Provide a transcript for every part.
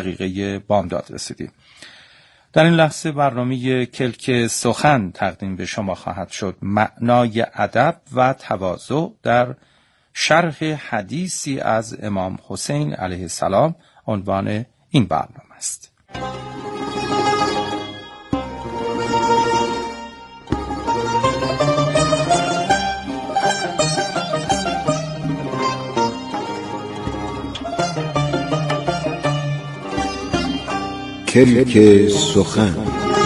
دقیقه بامداد رسیدیم. در این لحظه برنامه کلک سخن تقدیم به شما خواهد شد. معنای ادب و تواضع در شرح حدیثی از امام حسین علیه السلام عنوان این برنامه است. کلک سخن.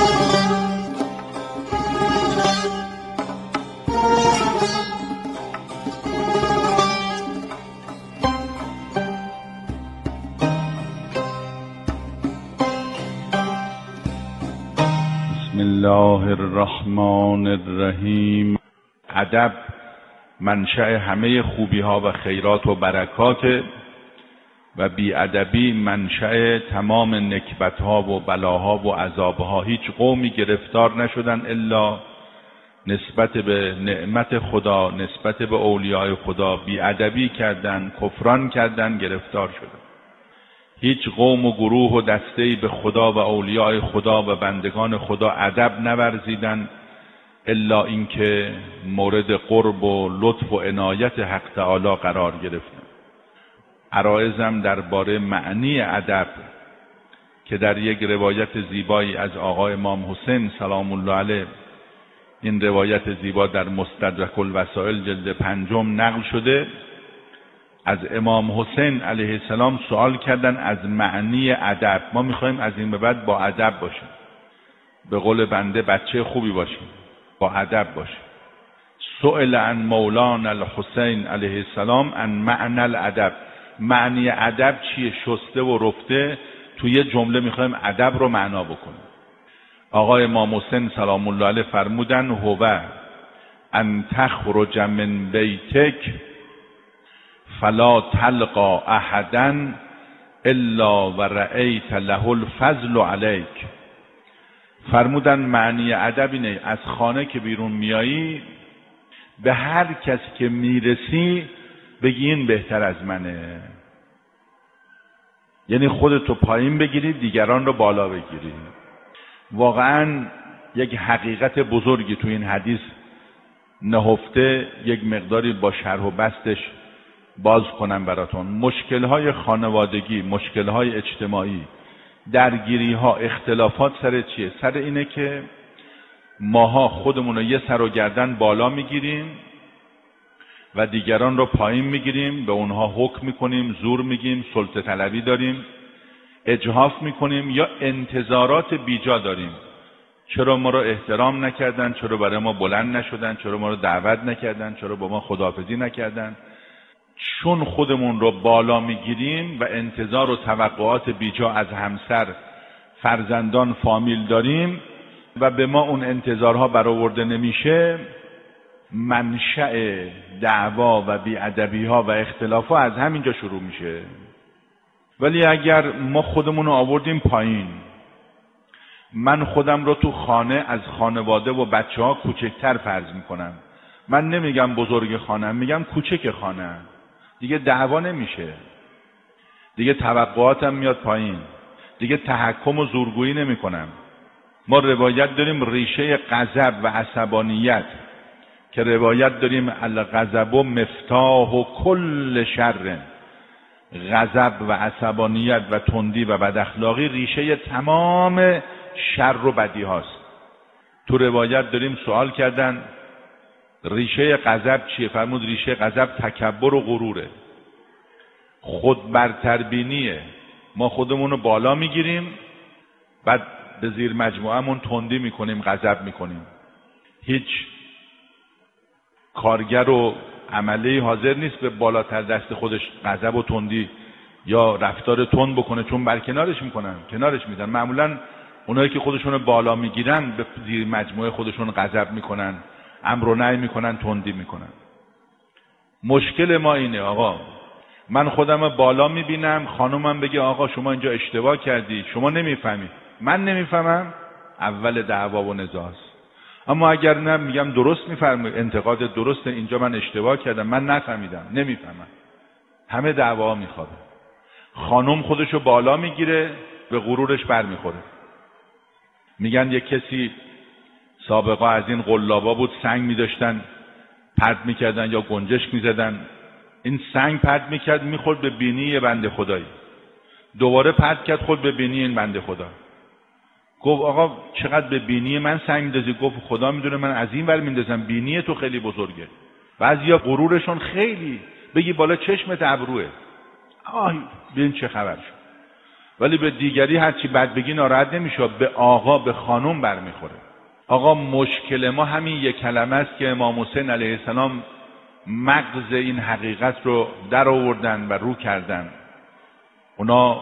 بسم الله الرحمن الرحیم. ادب منشأ همه خوبی ها و خیرات و برکات و بی‌ادبی منشأ تمام نکبت ها و بلاها و عذاب ها. هیچ قومی گرفتار نشدن الا نسبت به نعمت خدا، نسبت به اولیاء خدا بی‌ادبی کردن، کفران کردن، گرفتار شدن. هیچ قوم و گروه و دسته‌ای به خدا و اولیاء خدا و بندگان خدا ادب نورزیدن الا اینکه مورد قرب و لطف و عنایت حق تعالی قرار گرفتن. عرایزم درباره معنی ادب که در یک روایت زیبایی از آقا امام حسین سلام الله علیه، این روایت زیبا در مستدرک الوسائل جلد 5 نقل شده، از امام حسین علیه السلام سوال کردن از معنی ادب. ما میخوایم از این به بعد با ادب باشیم، به قول بنده بچه خوبی باشیم، با ادب باشیم. سئل عن مولانا الحسین علیه السلام عن معنی الادب. معنی ادب چیه؟ شسته و رفته توی یه جمله میخوایم ادب رو معنا بکنیم. آقای امام حسین سلام الله علیه فرمودن هو ان تخرج من بیتک فلا تلقا احدا الا و رأیت له الفضل علیک. فرمودن معنی ادب اینه از خانه که بیرون میایی به هر کسی که میرسی بگی این بهتر از منه، یعنی خودتو پایین بگیری دیگران رو بالا بگیری. واقعا یک حقیقت بزرگی تو این حدیث نهفته، یک مقداری با شرح و بستش باز کنم براتون. مشکلهای خانوادگی، مشکلهای اجتماعی، درگیریها، اختلافات سر چیه؟ سر اینه که ماها خودمون رو یه سر و گردن بالا میگیریم و دیگران رو پایین میگیریم، به اونها حکم میکنیم، زور میگیم، سلطه طلبی داریم، اجحاف میکنیم یا انتظارات بیجا داریم. چرا ما رو احترام نکردن؟ چرا برای ما بلند نشدن؟ چرا ما رو دعوت نکردن؟ چرا با ما خداحافظی نکردن؟ چون خودمون رو بالا میگیریم و انتظار و توقعات بیجا از همسر، فرزندان، فامیل داریم و به ما اون انتظارها برآورده نمیشه، منشأ دعوا و بی‌ادبی‌ها و اختلاف‌ها از همینجا شروع میشه. ولی اگر ما خودمون رو آوردیم پایین، من خودم رو تو خانه از خانواده و بچه‌ها کوچکتر فرض میکنم، من نمیگم بزرگ خانم، میگم کوچک خانه، دیگه دعوا نمیشه، دیگه توقعاتم میاد پایین، دیگه تحکم و زورگویی نمیکنم. ما روایت داریم ریشه غضب و عصبانیت که روایت داریم الغضب مفتاح و کل شر. غضب و عصبانیت و تندی و بد ریشه تمام شر و بدی هاست. تو روایت داریم سوال کردن ریشه غضب چیه؟ فرمود ریشه غضب تکبر و غروره، خود برتربینیه. ما خودمون رو بالا میگیریم، بعد به زیر مجموعمون تندی میکنیم، غضب میکنیم. هیچ کارگر و عملی حاضر نیست به بالاتر دست خودش غضب و تندی یا رفتار تند بکنه، چون برکنارش میکنن، کنارش میدن. معمولا اونایی که خودشون رو بالا میگیرن به زیر مجموعه خودشون غضب میکنن، امر و نهی میکنن، تندی میکنن. مشکل ما اینه آقا، من خودم بالا میبینم، خانومم بگه آقا شما اینجا اشتباه کردی، شما نمیفهمی، من نمیفهمم، اول دعوا و نزاعست. اما اگر نه میگم درست میفرمایید، انتقاد درسته، اینجا من اشتباه کردم، من نفهمیدم، نمیفهمم، همه دعوا میخوابه. خانم خودشو بالا میگیره، به غرورش برمیخوره. میگن یک کسی سابقا از این قلابا بود، سنگ می‌داشتن پرت می‌کردن یا گنجشک می‌زدن، این سنگ پرت می‌کرد می‌خورد به بینی یه بنده خدایی، دوباره پرت کرد خورد به بینی این بنده خدا. گفت آقا چقدر به بینی من سنگ می‌ندازی؟ گفت خدا می‌دونه من از این ور می‌ندازم، بینی تو خیلی بزرگه. بعضیا غرورشون خیلی بگی بالا چشمت ابروه، ببین چه خبر شد. ولی به دیگری هرچی بد بگی ناراحت نمیشه، به آقا به خانم برمیخوره. آقا مشکل ما همین یک کلمه است که امام حسین علیه السلام مغز این حقیقت رو در آوردن و رو کردن. اونا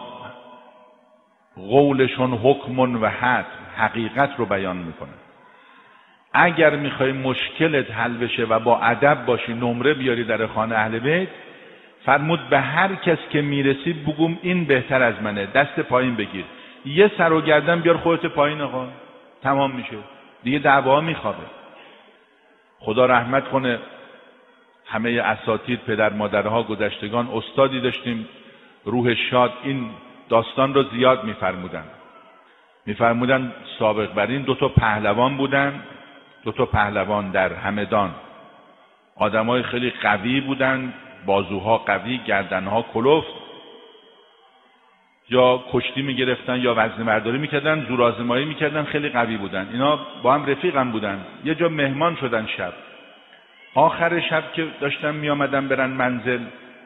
قولشون حکم و حد، حقیقت رو بیان میکنن. اگر میخوای مشکلت حل بشه و با ادب باشی، نمره بیاری در خانه اهل بیت، فرمود به هر کس که میرسی بگم این بهتر از منه، دست پایین بگیر، یه سر و گردن بیار خودت پایین، آقا تمام میشه دیگه، دعوا میخوابه. خدا رحمت کنه همه اساتید، پدر مادرها، گذشتگان، استادی داشتیم روح شاد، این داستان رو زیاد میفرمودن سابق بر این 2 پهلوان بودن، 2 پهلوان در همدان، آدمای خیلی قوی بودن، بازوها قوی، گردنها کلفت، یا کشتی میگرفتن یا وزنه برداری میکردن، زورآزمایی میکردن، خیلی قوی بودن. اینا با هم رفیقم بودن. یه جا مهمان شدن شب، آخر شب که داشتن میامدن برن منزل،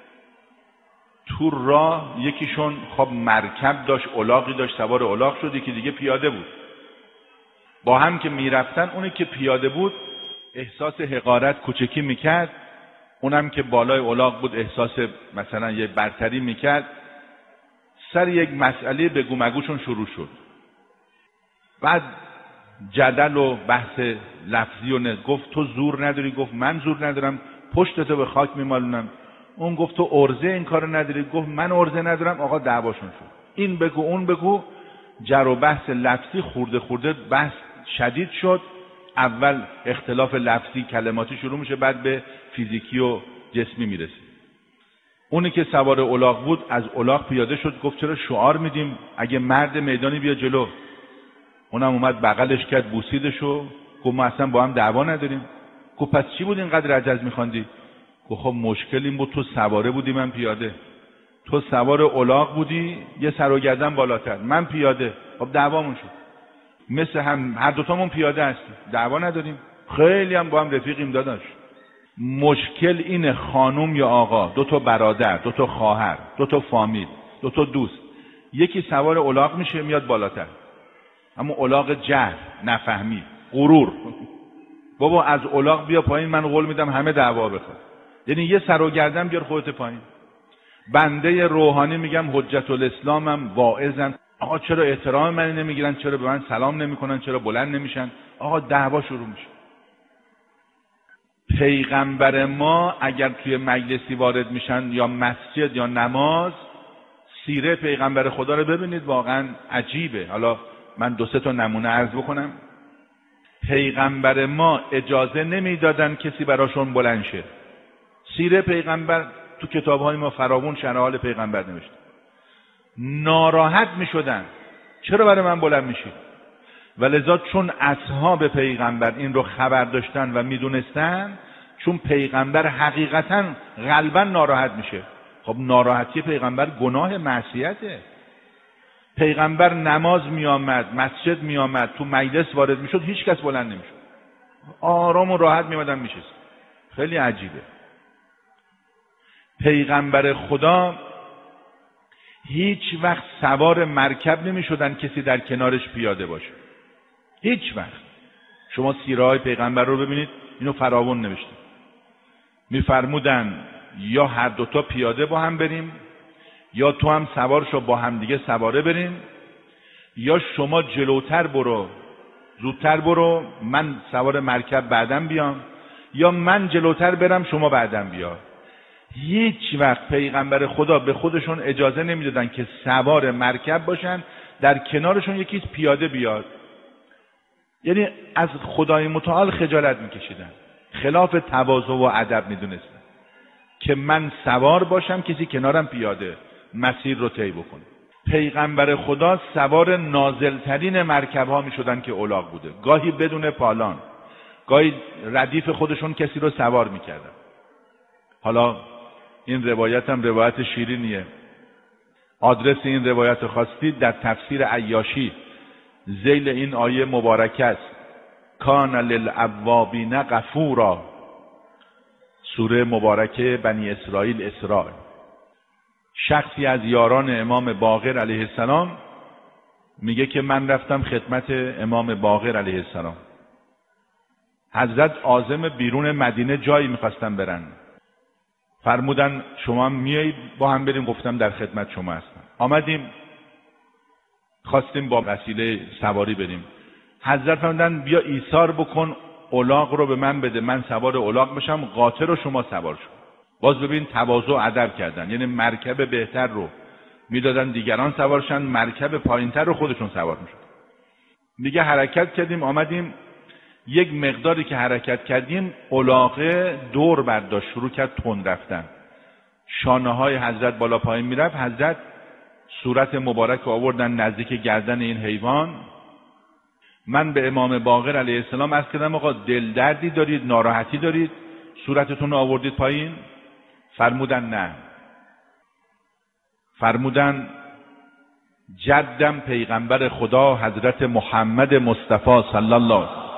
تو راه یکیشون خب مرکب داشت، الاغی داشت، سوار الاغ شد، یکی دیگه پیاده بود. با هم که میرفتن، اونی که پیاده بود احساس حقارت کوچکی میکرد، اونم که بالای الاغ بود احساس مثلا یه برتری میکرد. سر یک مسئله بگو مگوشون شروع شد. بعد جدل و بحث لفظی و گفت تو زور نداری، گفت من زور ندارم، پشتتو به خاک میمالونم. اون گفت تو ارزه این کارو نداری، گفت من ارزه ندارم. آقا دعواشون شد، این بگو اون بگو، جر و بحث لفظی، خورده بحث شدید شد. اول اختلاف لفظی کلماتی شروع میشه، بعد به فیزیکی و جسمی میرسه. اونی که سوار الاغ بود از الاغ پیاده شد، گفت چرا شعار میدیم اگه مرد میدانی بیا جلو. اونم اومد بغلش کرد، بوسیدشو، گفت ما اصلا با هم دعوا نداریم. گفت پس چی بود اینقدر عجز میخواندی؟ گفت خب مشکل این بود تو سواره بودی من پیاده، تو سوار الاغ بودی یه سر و گردن بالاتر، من پیاده، خب دعوامون شد. مثل هم هر دوتامون پیاده هستیم، دعوا نداریم، خیلی هم با هم رفیقیم داداش. مشکل اینه خانم یا آقا، 2 برادر، 2 خواهر، 2 فامیل، 2 دوست، یکی سوار الاغ میشه میاد بالاتر، اما الاغ جهل، نفهمی، غرور، بابا از الاغ بیا پایین، من قول میدم همه دعوا بخواد. یعنی یه سر و گردن بیار خودت پایین. بنده روحانی میگم حجت الاسلامم، واعظم، آقا چرا احترام من نمیگیرن، چرا به من سلام نمیکنن، چرا بلند نمیشن؟ آقا دعوا شروع میشه. پیغمبر ما اگر توی مجلسی وارد میشن یا مسجد یا نماز، سیره پیغمبر خدا رو ببینید، واقعا عجیبه. حالا من 2-3 نمونه عرض بکنم. پیغمبر ما اجازه نمیدادن کسی براشون بلند شه. سیره پیغمبر تو کتاب‌های ما فراوون شرح حال پیغمبر نوشته. ناراحت میشدن چرا برای من بلند میشی؟ ولذا چون اصحاب پیغمبر این رو خبر داشتن و میدونستن، چون پیغمبر حقیقتا قلبا ناراحت میشه. خب ناراحتی پیغمبر گناه معصیته. پیغمبر نماز میامد، مسجد میامد، تو مجلس وارد میشد، هیچ کس بلند نمیشد، آرام و راحت میامدن میشست. خیلی عجیبه. پیغمبر خدا هیچ وقت سوار مرکب نمیشدن کسی در کنارش پیاده باشه، هیچ وقت. شما سیره‌های پیغمبر رو ببینید، اینو فراوون نوشته. میفرمودن یا هر 2 پیاده با هم بریم، یا تو هم سوار شو با هم دیگه سواره بریم، یا شما جلوتر برو، زودتر برو، من سوار مرکب بعدم بیام، یا من جلوتر برم شما بعدم بیا. هیچ وقت پیغمبر خدا به خودشون اجازه نمیدادن که سوار مرکب باشن در کنارشون یکی پیاده بیاد. یعنی از خدای متعال خجالت میکشیدن، خلاف تواضع و ادب میدونستن که من سوار باشم کسی کنارم پیاده مسیر رو طی بکنه. پیغمبر خدا سوار نازلترین مرکب ها می شدن که الاغ بوده، گاهی بدون پالان، گاهی ردیف خودشون کسی رو سوار می کردن. حالا این روایت هم روایت شیرینیه. آدرس این روایت خواستید در تفسیر عیاشی ذیل این آیه مبارکه است: کان للأوابین غفورا، سوره مبارکه بنی اسرائیل اسراء. شخصی از یاران امام باقر علیه السلام میگه که من رفتم خدمت امام باقر علیه السلام. حضرت عازم بیرون مدینه جایی میخواستن برن، فرمودن شما میایید با هم بریم. گفتم در خدمت شما هستم. آمدیم، خواستیم با وسیله سواری بریم. حضرت فرمودن بیا ایثار بکن، الاغ رو به من بده، من سوار الاغ بشم، قاطر رو شما سوار شو. باز ببین تواضع و ادب کردن، یعنی مرکب بهتر رو میدادن دیگران سوارشن، مرکب پایینتر رو خودشون سوار میشد. دیگه حرکت کردیم، آمدیم یک مقداری که حرکت کردیم الاغه دور برداشت، شروع کرد تند رفتن. شانه های حضرت بالا پایین میرفت. حضرت صورت مبارک آوردن نزدیک گردن این حیوان. من به امام باقر علیه السلام عرض کردم آقا دل دردی دارید، ناراحتی دارید، صورتتون رو آوردید پایین؟ فرمودن نه. فرمودن جدم پیغمبر خدا حضرت محمد مصطفی صلی الله علیه وسلم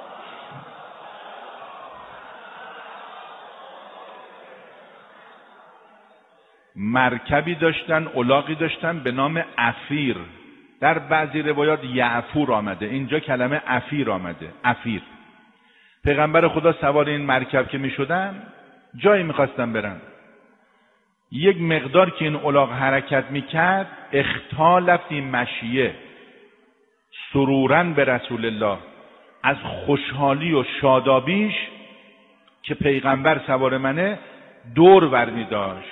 مرکبی داشتن، الاغی داشتن به نام عفیر. در بعضی روایات یعفور آمده، اینجا کلمه عفیر آمده. عفیر. پیغمبر خدا سوار این مرکب که می شدن جایی می خواستن برن. یک مقدار که این الاغ حرکت می کرد اختال فی مشیه سرورن به رسول الله، از خوشحالی و شادابیش که پیغمبر سوار منه دور برمی داشت،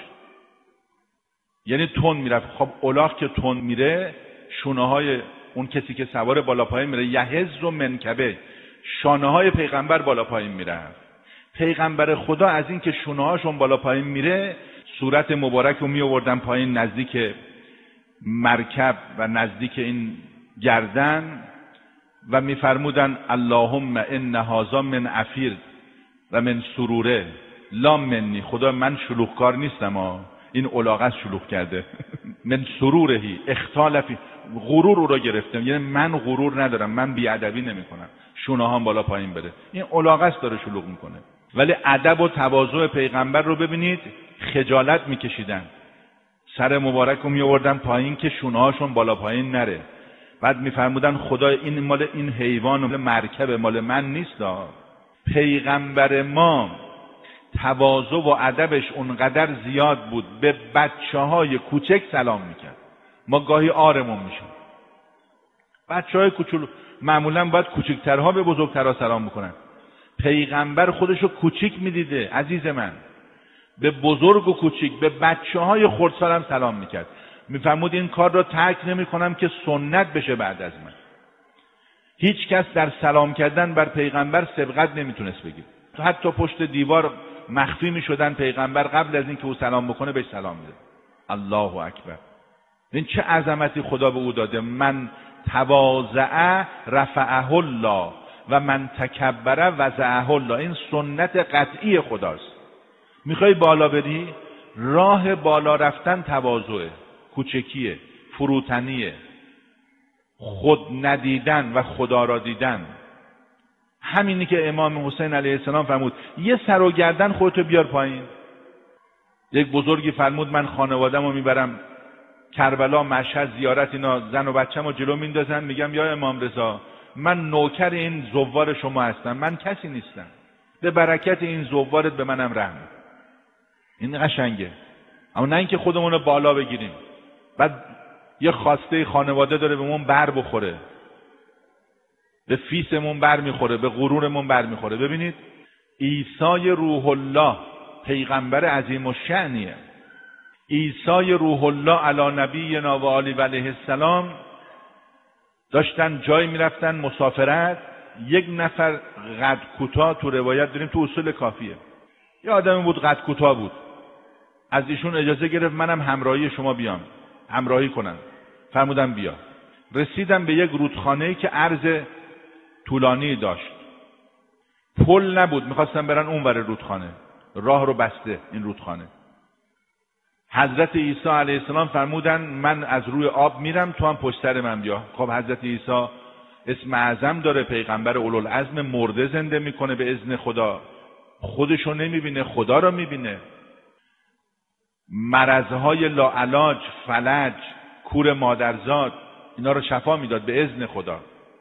یعنی تند میرفت. خب الاغ که تند میره شونه های اون کسی که سوار بالا پایین میره، یهز و منکبه، شانه های پیغمبر بالا پایین میرفت. پیغمبر خدا از این که شونه هاشون بالا پایین میره صورت مبارک رو می آوردن پایین نزدیک مرکب و نزدیک این گردن و میفرمودن اللهم ان هذا من عفیر و من سروره لا منی، خدا من شلوغکار نیستم، این الاغه شلوغ کرده. من سرورهی اختالفی، غرور رو گرفتم، یعنی من غرور ندارم، من بیادبی نمی کنم، شونه هام بالا پایین بره. این الاغه داره شلوغ میکنه. ولی ادب و تواضع پیغمبر رو ببینید، خجالت میکشیدن، سر مبارک رو میآوردن پایین که شونه هاشون بالا پایین نره. بعد میفرمودن خدا این مال این حیوان و مرکب مال من نیست. پیغمبر ما تواضع و ادبش اونقدر زیاد بود، به بچه‌های کوچک سلام میکرد. ما گاهی آرمون میشیم. بچه‌های کوچولو معمولا باید کوچکترها به بزرگترها سلام بکنن. پیغمبر خودشو کوچیک میدیده عزیز من، به بزرگ و کوچیک، به بچه‌های خردسال هم سلام میکرد. میفرمود این کار را ترک نمی‌کنم که سنت بشه بعد از من. هیچ کس در سلام کردن بر پیغمبر سبقت نمیتونست بگیره. حتی پشت دیوار مخفی میشدن، پیغمبر قبل از اینکه او سلام بکنه بهش سلام میده. الله اکبر. این چه عظمتی خدا به او داده. من تواضع رفعه الله و من تکبر وضعه الله. این سنت قطعی خداست. میخوای بالا بری، راه بالا رفتن تواضعه، کوچکیه، فروتنیه، خود ندیدن و خدا را دیدن. همینی که امام حسین علیه السلام فرمود یه سر و گردن خودتو بیار پایین. یک بزرگی فرمود من خانواده‌مو میبرم کربلا، مشهد، زیارت، اینا زن و بچه‌مو جلو میندازن، میگم یا امام رضا من نوکر این زوار شما هستم، من کسی نیستم، به برکت این زوارت به منم رحم. این قشنگه. اما نه اینکه خودمون رو بالا بگیریم بعد یه خواسته خانواده داره بهمون بر بخوره، به فیسمون بر میخوره، به غرورمون بر میخوره. ببینید عیسی روح الله پیغمبر عظیم الشأنیه. عیسی روح الله علی نبینا و آله و علیه السلام داشتن جای میرفتن مسافرت. یک نفر قد کوتاه، تو روایت داریم تو اصول کافیه، یه آدمی بود قد کوتاه بود، از ایشون اجازه گرفت منم همراهی شما بیام، همراهی کنم. فرمودن بیا. رسیدم به یک رودخانه‌ای که عرض طولانی داشت، پل نبود، میخواستن برن اون ور رودخانه، راه رو بسته این رودخانه. حضرت عیسی علیه السلام فرمودن من از روی آب میرم، تو هم پشت سر من بیا. خب حضرت عیسی اسم اعظم داره، پیغمبر اولوالعزم، مرده زنده میکنه به اذن خدا، خودشو نمیبینه، خدا رو میبینه. مرضهای لاعلاج، فلج، کور مادرزاد، اینا رو شفا میداد به اذن خدا.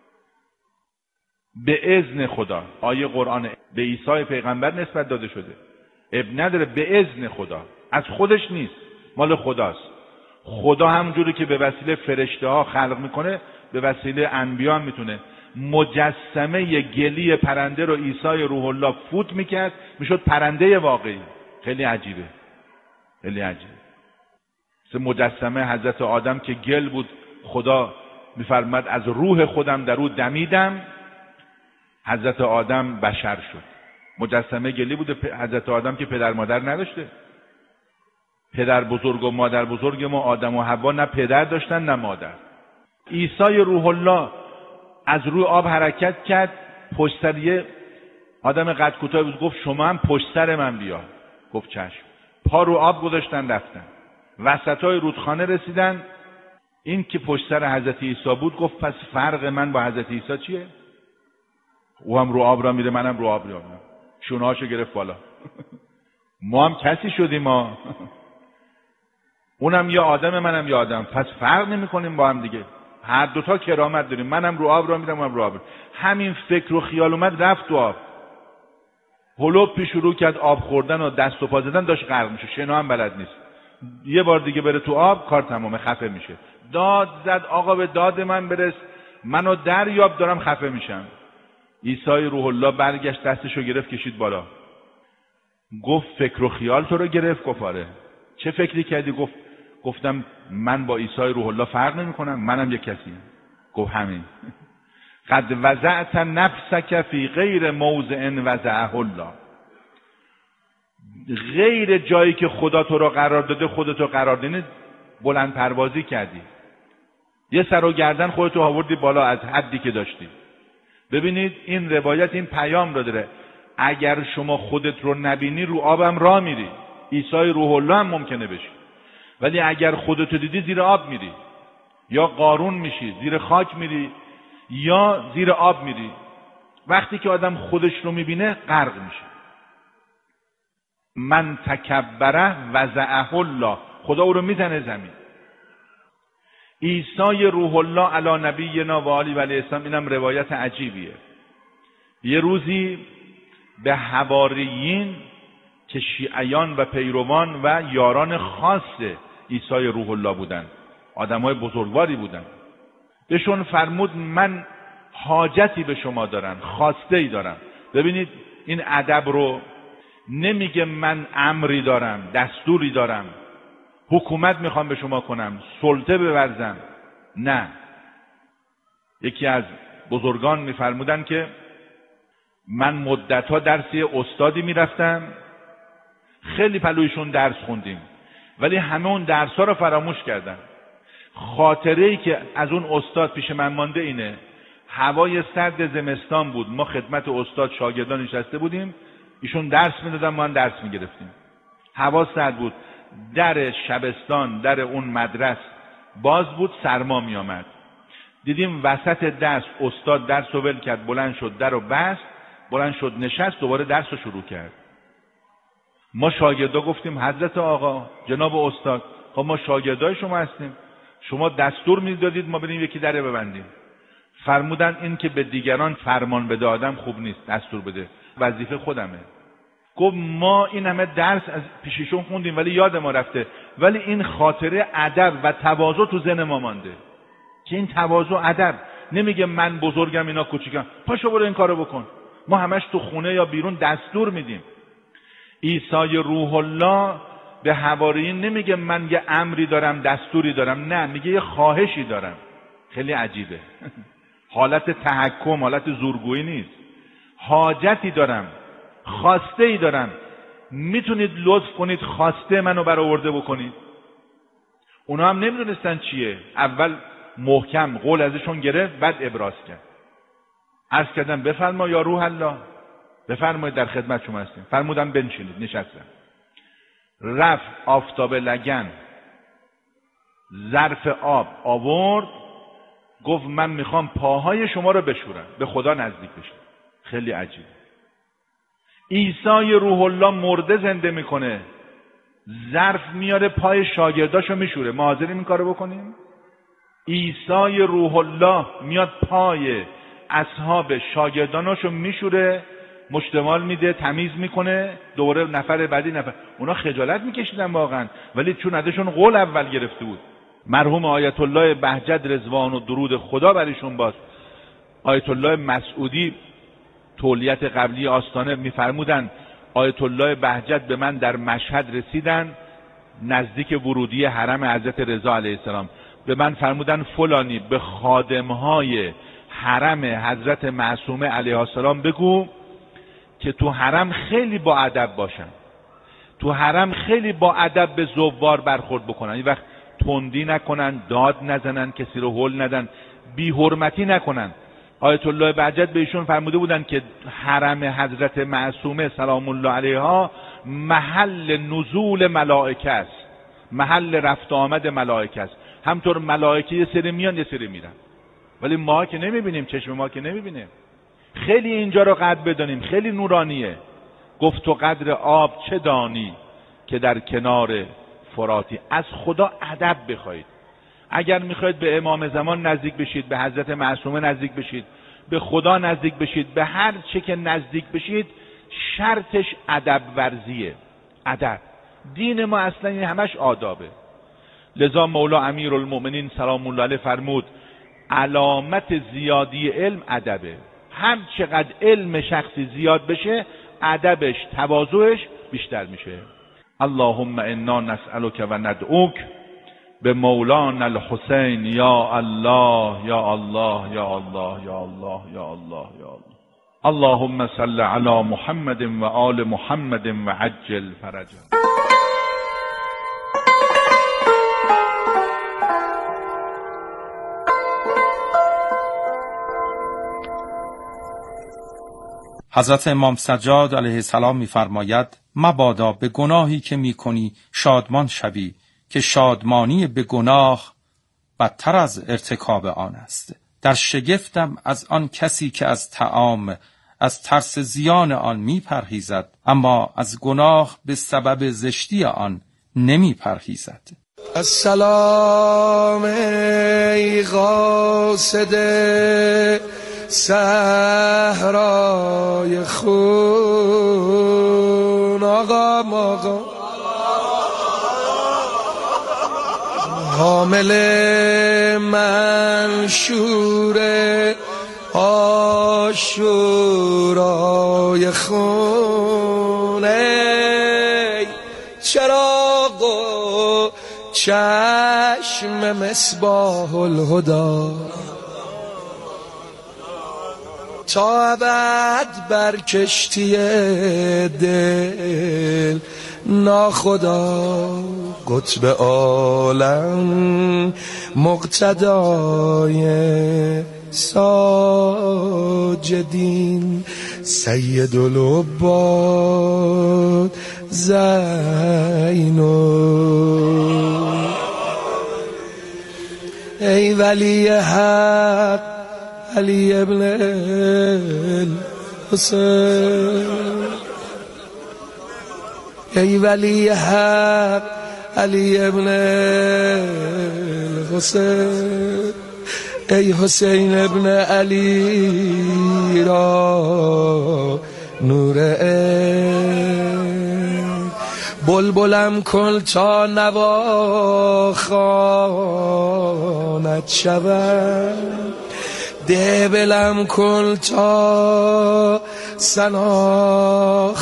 به اذن خدا. آیه قرآن به عیسی پیغمبر نسبت داده شده، اب نداره، به اذن خدا، از خودش نیست، مال خداست. خدا همونجوری که به وسیله فرشته ها خلق میکنه، به وسیله انبیا هم میتونه. مجسمه گلی پرنده رو عیسی روح الله فوت میکرد، میشد پرنده واقعی. خیلی عجیبه، خیلی عجیبه. مثل مجسمه حضرت آدم که گل بود، خدا میفرماد از روح خودم در او دمیدم، حضرت آدم بشر شد. مجسمه گلی بوده حضرت آدم که پدر مادر نداشته. پدر بزرگ و مادر بزرگ ما آدم و حوا نه پدر داشتن نه مادر. عیسی روح الله از روی آب حرکت کرد، پشت سر یه آدم قد کوتاه بود، گفت شما هم پشت سر من بیا. گفت چشم. پا رو آب گذاشتن رفتن. وسطای رودخانه رسیدن. این که پشت سر حضرت عیسی بود گفت پس فرق من با حضرت عیسی چیه؟ او هم رو آب را میره، منم رو آب را میرم. شونهاشو گرفت بالا. ما هم کسی شدیم ما. اونم یه آدم، منم یه آدم، پس فرق نمی‌کنیم با هم دیگه. هر دوتا کرامت داریم، منم رو آب را میرم، منم رو آب. همین فکر و خیال اومد رفت تو آب. هلوپی شروع کرد آب خوردن و دست و پا زدن، داشت غرق میشه، شنا هم بلد نیست. یه بار دیگه بره تو آب کار تمامه، خفه میشه. داد زد آقا به داد من برس، منو دریاب دارم خفه میشم. عیسی روح الله برگشت دستشو گرفت کشید بالا. گفت فکر و خیال تو رو گرفت؟ گفت آره. چه فکری کردی؟ گفتم من با عیسی روح الله فرق نمی کنم، منم یک کسی. گفت همین. قد وضعت نفسک فی غیر موضع وضعه الله. غیر جایی که خدا تو رو قرار داده خودتو قرار دادی، بلند پروازی کردی، یه سر و گردن خودتو آوردی بالا از حدی که داشتی. ببینید این روایت این پیام رو داره، اگر شما خودت رو نبینی رو آبم راه میری، عیسی روح الله هم ممکنه بشی، ولی اگر خودتو دیدی زیر آب میری، یا قارون میشی زیر خاک میری یا زیر آب میری. وقتی که آدم خودش رو میبینه غرق میشه. من تکبره وضعه الله، خدا او رو میزنه زمین. عیسی روح الله علی نبینا و آله و علیه السلام، اینم روایت عجیبیه. یه روزی به حواریین که شیعیان و پیروان و یاران خاص عیسی روح الله بودن، آدمای بزرگواری بودن، بهشون فرمود من حاجتی به شما دارم، خواسته ای دارم. ببینید این ادب رو نمیگه من امری دارم، دستوری دارم، حکومت میخوام به شما کنم، سلطه بورزم. نه. یکی از بزرگان میفرمودن که من مدتها درسی استادی میرفتم، خیلی پلویشون درس خوندیم، ولی همه اون درس‌ها رو فراموش کردن. خاطره‌ای که از اون استاد پیش من مانده اینه، هوای سرد زمستان بود، ما خدمت استاد شاگردان نشسته بودیم، ایشون درس میدادن، ما هم درس میگرفتیم. هوا سرد بود، در شبستان، در اون مدرسه باز بود، سرما می آمد. دیدیم وسط درس استاد درس رو ول کرد، بلند شد در رو بست، بلند شد نشست، دوباره درس رو شروع کرد. ما شاگردا گفتیم حضرت آقا، جناب استاد، خب ما شاگردای شما هستیم، شما دستور میدادید ما بریم یکی دره ببندیم. فرمودن این که به دیگران فرمان بده آدم خوب نیست، دستور بده، وظیفه خودمه. گفت ما این همه درس از پیششون خوندیم ولی یاد ما رفته، ولی این خاطره ادب و تواضع تو ذهن ما مانده، که این تواضع ادب نمیگه من بزرگم اینا کوچیکم، پاشو برو این کارو بکن. ما همش تو خونه یا بیرون دستور میدیم. عیسی روح الله به حواریین نمیگه من یه امری دارم، دستوری دارم، نه، میگه یه خواهشی دارم. خیلی عجیبه. حالت تحکم، حالت زورگویی نیست. حاجتی دارم، خواسته ای دارم، میتونید لطف کنید خواسته منو برآورده بکنید. اونا هم نمیدونستن چیه. اول محکم قول ازشون گرفت، بعد ابراز کرد. عرض کردن بفرما یا روح الله، بفرمایید در خدمت شما هستیم. فرمودن بنشینید. نشستن. رفت آفتاب لگن ظرف آب آورد، گفت من میخوام پاهای شما رو بشورم، به خدا نزدیک بشم. خیلی عجیب. عیسی روح الله مرده زنده میکنه، ظرف میاره پای شاگرداشو میشوره. ما حاضریم این کارو بکنیم؟ عیسی روح الله میاد پای اصحاب شاگرداناشو میشوره، مشتمال میده، تمیز میکنه، دوباره نفر بعدی نفر. اونا خجالت میکشیدن واقعا، ولی چون ازشون قول اول گرفته بود. مرحوم آیت الله بهجت رضوان و درود خدا بر ایشون باد، آیت الله مسعودی تولیت قبلی آستانه میفرمودن آیت الله بهجت به من در مشهد رسیدن، نزدیک ورودی حرم حضرت رضا علیه السلام، به من فرمودن فلانی به خادمهای حرم حضرت معصومه علیه السلام بگو که تو حرم خیلی با ادب باشن، تو حرم خیلی با ادب به زوار برخورد بکنن، این وقت تندی نکنن، داد نزنن، کسی رو هول ندن، بی حرمتی نکنن. آیت الله بهجت به ایشون فرموده بودن که حرم حضرت معصومه سلام الله علیها محل نزول ملائکه است، محل رفت آمد ملائکه است. همطور ملائکه یه سری میان یه سری میرن، ولی ما که نمیبینیم، چشم ما که نمیبینه. خیلی اینجا رو قدر بدانیم، خیلی نورانیه. گفت تو قدر آب چه دانی که در کنار فراتی. از خدا ادب بخواید. اگر میخواید به امام زمان نزدیک بشید، به حضرت معصومه نزدیک بشید، به خدا نزدیک بشید، به هر چه که نزدیک بشید، شرطش ادب ورزیه. ادب. دین ما اصلا این همش آدابه. لذا مولا امیرالمؤمنین سلام الله علیه فرمود علامت زیادی علم ادبه. هر چقدر علم شخصی زیاد بشه، ادبش، تواضعش بیشتر میشه. اللهم انا نسألک و ندعوک به مولانا الحسین یا الله یا الله یا الله یا الله یا الله یا الله. اللهم صل علی محمد و آل محمد و عجل فرجه. حضرت امام سجاد علیه السلام می‌فرماید مبادا به گناهی که می‌کنی شادمان شوی که شادمانی به گناه بدتر از ارتکاب آن است. در شگفتم از آن کسی که از طعام از ترس زیان آن می‌پرهیزد اما از گناه به سبب زشتی آن نمی‌پرهیزد. السلام ای قاصد صحرای خون، آقا حامل منشور آشورای خون، ای چراغ و چشم مصباح الهدی، تا ابد بر کشتی دل ناخدا، قطب عالم مقتدای ساجدین، سید العباد زینو، ای ولی حق علی ابن الحسین، ای ولی حق علی ابن الحسین، ای حسین ابن علی را نور بلبلم کن تا نوا خواند شود، دبلم کن تا سنا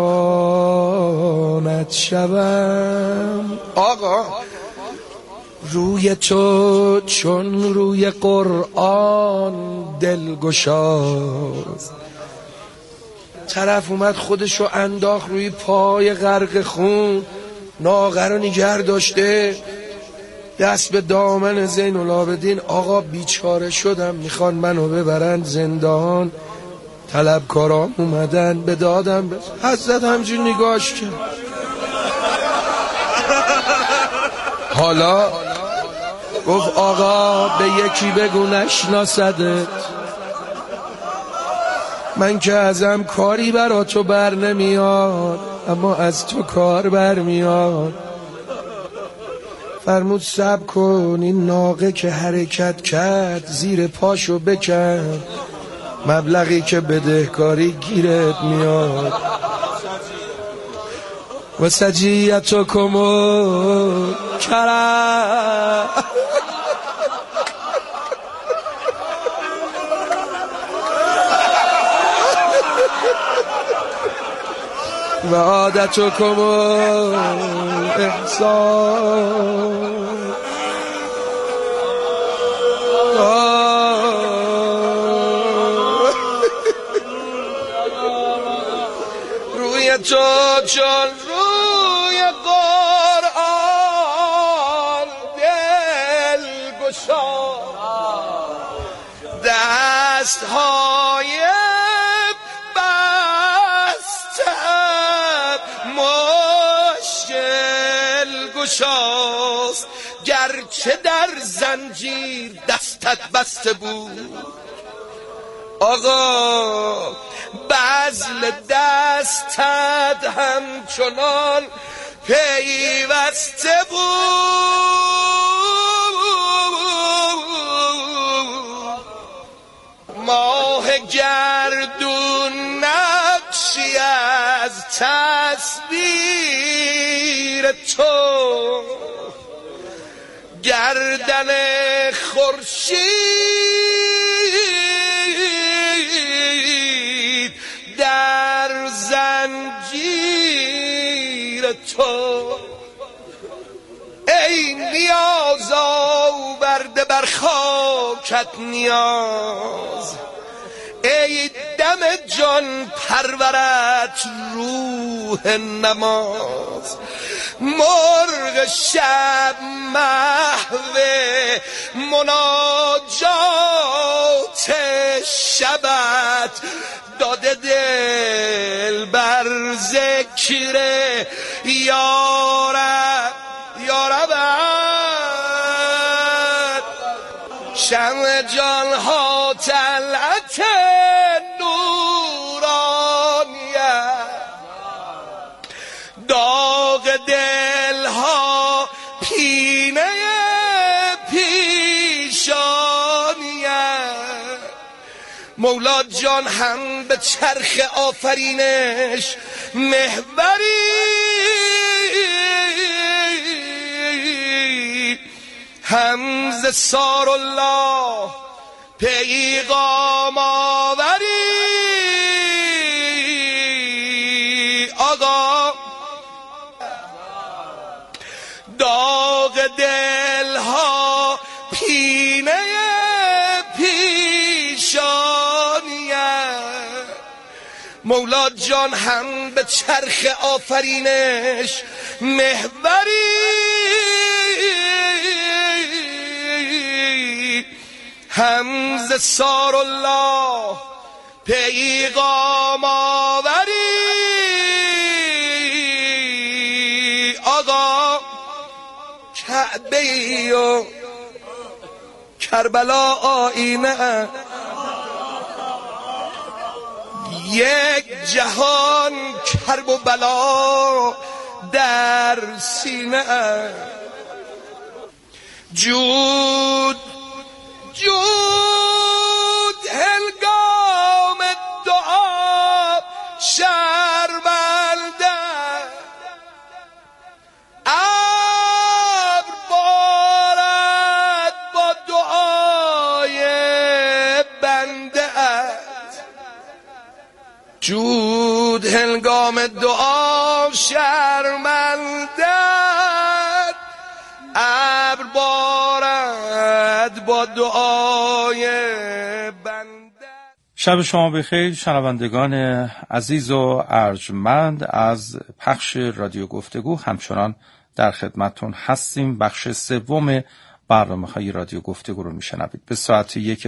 خواند شوم. آقا روی تو چون روی قرآن دلگشاست، طرف اومد خودشو انداخت روی پای غرق خون، ناقه رو نگه داشته، دست به دامن زین العابدین. آقا بیچاره شدم، میخوان منو ببرن زندان، طلبکارام اومدن به دادم. حضرت همجور نگاش کرد. حالا گفت آقا به یکی بگو نشناسدت، من که ازم کاری برا تو بر نمیاد، اما از تو کار بر میاد. فرمود صبر کن، این ناقه که حرکت کرد زیر پاشو بکن، مبلغی که بدهکاری گیرت میاد. و سجیتکم کرم و عادتکم احسان. روی تو چون روی قرآن دل گشا، دستهای گشاست، گرچه در زنجیر دستت بسته بود. آقا بذل دستت همچنان پیوسته بود. ماه گردون نقشی از تصویر تو، گردن خورشید در زنجیر تو. ای نیاز آورده بر خاکت نیاز، ای دم جان پرورت روح نماز. مرغ شب محو مناجات شبت، داده دل بر ذکر یارب یاربت. شمع جان ها طلعت نورانیت، داغ دل ها پینه پیشانیت. مولا جان هم به چرخ آفرینش محوری، هم ز سار الله پیغام آوری. آقا داغ دل ها پینه پیشانیت. مولا جان هم به چرخ آفرینش محوری، هم ز سار الله پیغام آوری. آقا کعبه و کربلا آینه، یک جهان کرب و بلا در سینه. جود هنگام دعا شرمنده، ابر بارد با دعای بنده. جود هنگام دعا شرمنده، ابر بارد با دعای بنده. شب شما بخیر شنوندگان عزیز و ارجمند از پخش رادیو گفتگو. همچنان در خدمتون هستیم. بخش سوم برنامه‌های رادیو گفتگو رو میشنوید. به ساعت 1